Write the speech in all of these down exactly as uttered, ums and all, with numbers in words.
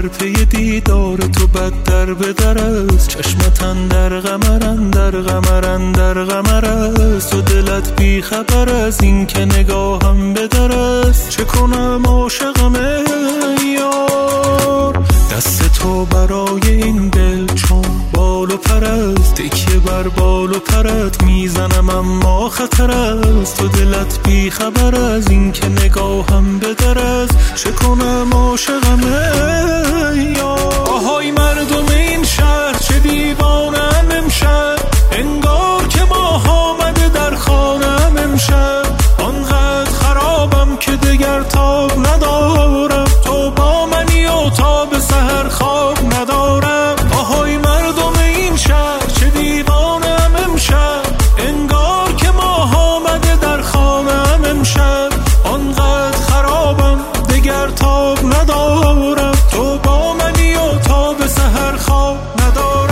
پی دیدار تو بد در به در است، چشمتن در قمرن در قمرن در قمر است، تو دلت بی خبر از این که نگاهم به در است. چه کنم عاشقم یار، دست تو برای این دل چون بال و پر است، تکیه بر بال و پرت میزنم اما خطر است، تو دلت بی خبر از این که نگاهم به در است. چه کنم عاشقم یار. آهای مردم این شهر چه دیوانم امشب، انگار که ماه آمده در خانم امشب، آنقدر خرابم که دگر تاب ندارم، تو با منی و تا به سحر خواب ندارم. آهای مردم این شهر چه دیوانم امشب، انگار که ماه آمده در خانم امشب، آنقدر خرابم دگر تاب ندارم، تو با منی و تا به سحر خواب ندارم.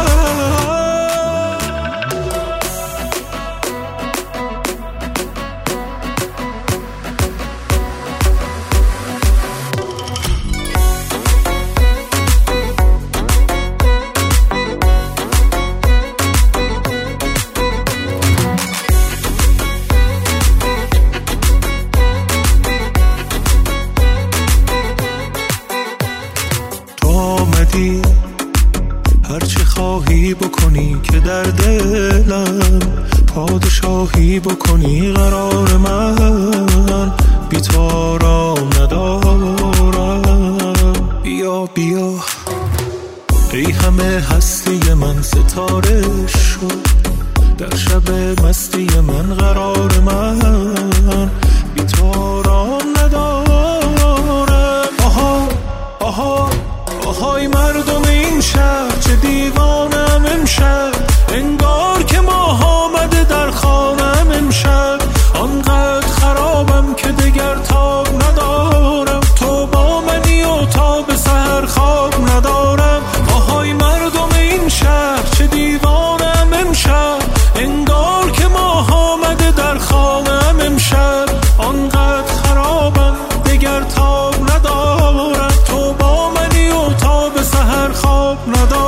هرچی خواهی بکنی که در دلم پادشاهی بکنی، قرار من بی تو آرام ندارم. بیا بیا ای همه هستی من، ستاره شد در شب مستی من، قرار من بی تو آرام ندارم. آها آها آهای مردم این شهر چه دیوانم امشب، انگار که ماه آمده در خانم امشب، آنقدر خرابم که دگر تاب ندارم، تو با منی و تا به سحر خواب ندارم. آهای مردم این شهر چه دیوانم امشب، انگار که ماه آمده در خانم امشب، آنقدر خرابم دگر تاب ندارم، تو با منی و تا به سحر خواب ندارم.